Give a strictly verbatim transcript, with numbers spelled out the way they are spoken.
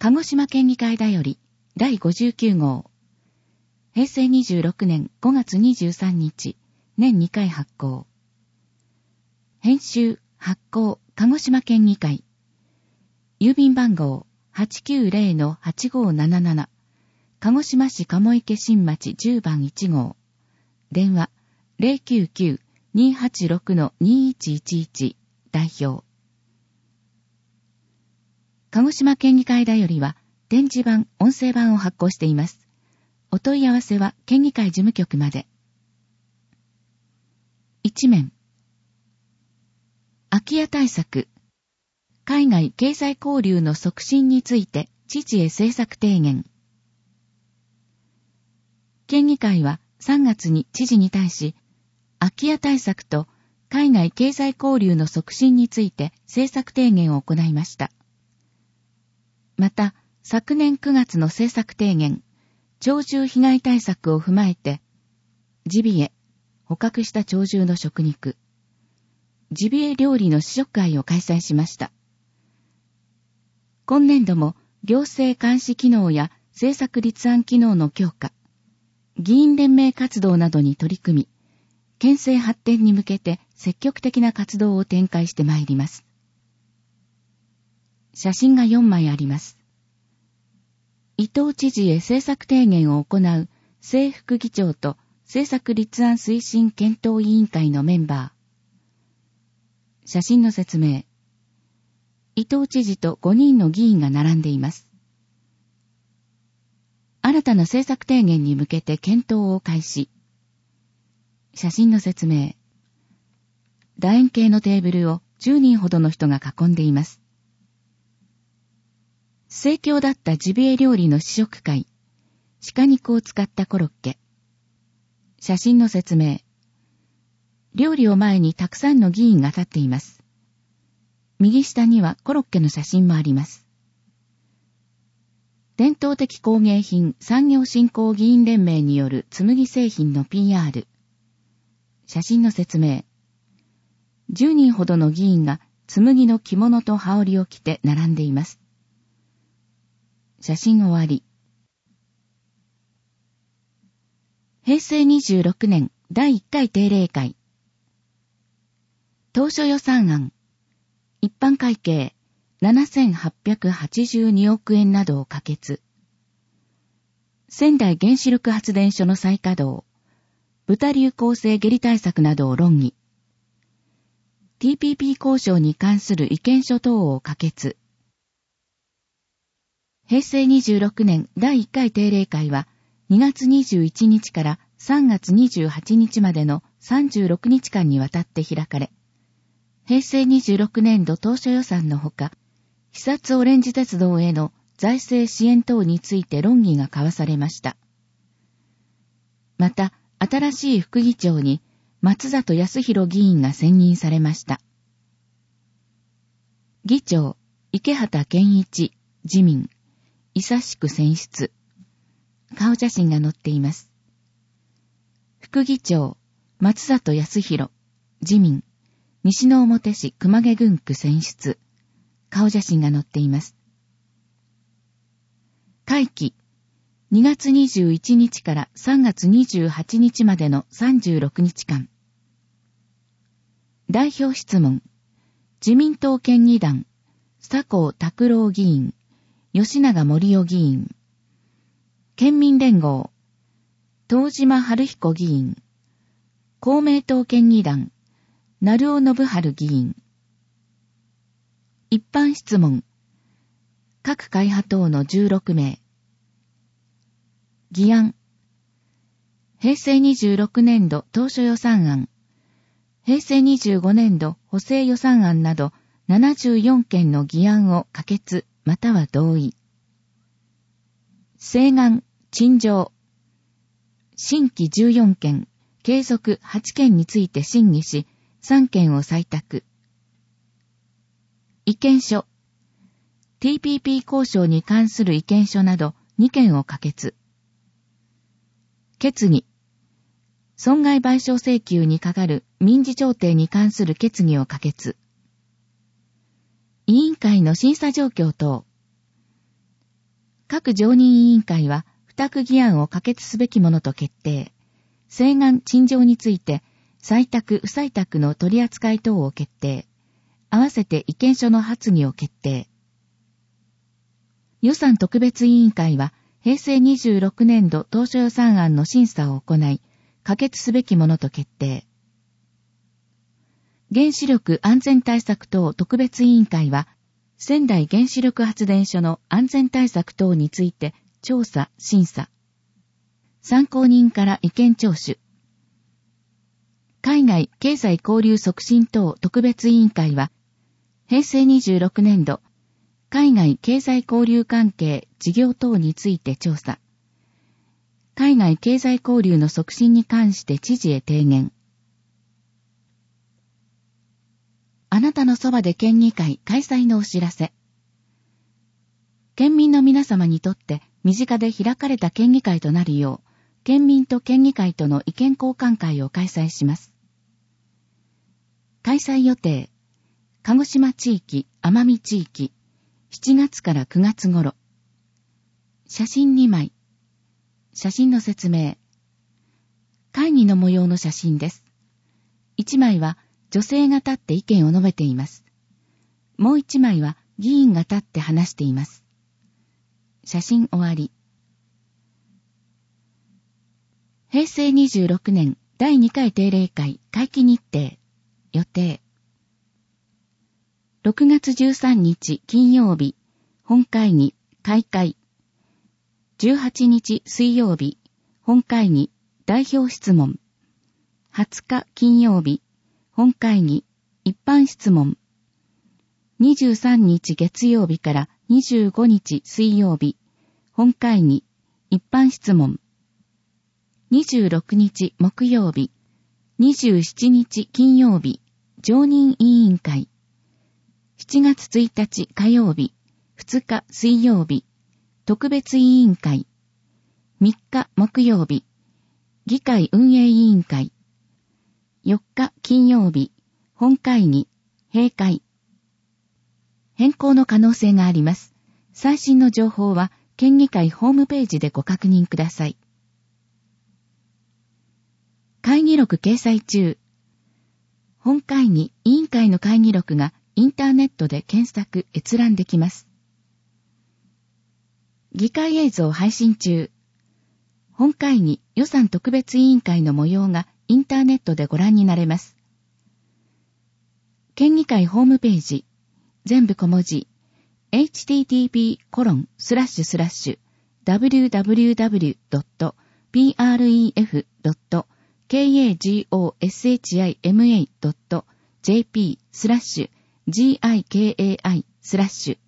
鹿児島県議会だよりだいごじゅうきゅう号。へいせいにじゅうろくねんごがつにじゅうさんにち、年にかい発行。編集、発行、鹿児島県議会。郵便番号 はちきゅうぜろのはちごーなななな。鹿児島市鴨池新町じゅうばんいち号。電話 ゼロきゅうきゅう にーはちろく にーいちいちいち。代表。鹿児島県議会だよりは、電子版、音声版を発行しています。お問い合わせは県議会事務局まで。一面。空き家対策。海外経済交流の促進について知事へ政策提言。県議会はさんがつに知事に対し、空き家対策と海外経済交流の促進について政策提言を行いました。また、昨年くがつの政策提言、鳥獣被害対策を踏まえて、ジビエ、捕獲した鳥獣の食肉、ジビエ料理の試食会を開催しました。今年度も行政監視機能や政策立案機能の強化、議員連盟活動などに取り組み、県政発展に向けて積極的な活動を展開してまいります。写真がよんまいあります。伊藤知事へ政策提言を行う正副議長と政策立案推進検討委員会のメンバー。写真の説明。伊藤知事とごにんの議員が並んでいます。新たな政策提言に向けて検討を開始。写真の説明。楕円形のテーブルをじゅうにんほどの人が囲んでいます。盛況だったジビエ料理の試食会。鹿肉を使ったコロッケ。写真の説明。料理を前にたくさんの議員が立っています。右下にはコロッケの写真もあります。伝統的工芸品産業振興議員連盟による紬製品の ピーアール。写真の説明。じゅうにんほどの議員が紬の着物と羽織を着て並んでいます。写真終わり。へいせいにじゅうろくねんだいいっかい定例会。当初予算案。一般会計ななせんはっぴゃくはちじゅうにおくえんなどを可決。仙台原子力発電所の再稼働。豚流行性下痢対策などを論議。ティーピーピー 交渉に関する意見書等を可決。へいせいにじゅうろくねんだいいっかい定例会はにがつにじゅういちにちからさんがつにじゅうはちにちまでのさんじゅうろくにちかんにわたって開かれ、へいせいにじゅうろくねんど当初予算のほか、肥薩オレンジ鉄道への財政支援等について論議が交わされました。また、新しい副議長に松里康弘議員が選任されました。議長、池畑健一、自民、久しく選出。顔写真が載っています。副議長、松里康弘、自民、西之表市熊毛郡区選出。顔写真が載っています。会期、にがつにじゅういちにちからさんがつにじゅうはちにちまでのさんじゅうろくにちかん。代表質問。自民党県議団、佐藤拓郎議員、吉永盛夫議員。県民連合、東島春彦議員。公明党県議団、成尾信春議員。一般質問。各会派等のじゅうろくめい。議案。へいせいにじゅうろくねんど当初予算案。へいせいにじゅうごねんど補正予算案などななじゅうよんけんの議案を可決または同意。請願、陳情。新規じゅうよんけん、継続はちけんについて審議し、さんけんを採択。意見書。ティーピーピー 交渉に関する意見書などにけんを可決。決議。損害賠償請求にかかる民事調停に関する決議を可決。委員会の審査状況等。 各常任委員会は付託議案を可決すべきものと決定。請願陳情について、採択不採択の取り扱い等を決定。合わせて意見書の発議を決定。予算特別委員会は、平成にじゅうろくねん度当初予算案の審査を行い、可決すべきものと決定。原子力安全対策等特別委員会は、仙台原子力発電所の安全対策等について調査・審査。参考人から意見聴取。海外経済交流促進等特別委員会は、平成にじゅうろくねん度、海外経済交流関係事業等について調査。海外経済交流の促進に関して知事へ提言。あなたのそばで県議会開催のお知らせ。県民の皆様にとって身近で開かれた県議会となるよう、県民と県議会との意見交換会を開催します。開催予定。鹿児島地域、奄美地域、しちがつからくがつ頃。写真にまい。写真の説明。会議の模様の写真です。いちまいは女性が立って意見を述べています。もういちまいは議員が立って話しています。写真終わり。平成にじゅうろくねんだいにかい定例会会期日程。予定。ろくがつじゅうさんにち金曜日、本会議、開会。じゅうはちにち水曜日、本会議、代表質問。はつか金曜日、本会議、一般質問。にじゅうさんにち月曜日からにじゅうごにち水曜日、本会議、一般質問。にじゅうろくにち木曜日、にじゅうしちにち金曜日、常任委員会。しちがつついたち火曜日、ふつか水曜日、特別委員会。みっか木曜日、議会運営委員会。よっか金曜日、本会議、閉会。変更の可能性があります。最新の情報は、県議会ホームページでご確認ください。会議録掲載中。本会議、委員会の会議録がインターネットで検索、閲覧できます。議会映像配信中。本会議予算特別委員会の模様がインターネットでご覧になれます。県議会ホームページ、全部小文字、エイチティーティーピーコロンスラッシュスラッシュダブリューダブリューダブリュードットピーアールイーエフドットケーエージーオーエスエイチアイエムエードットジェーピースラッシュジーアイケーエーアイスラッシュ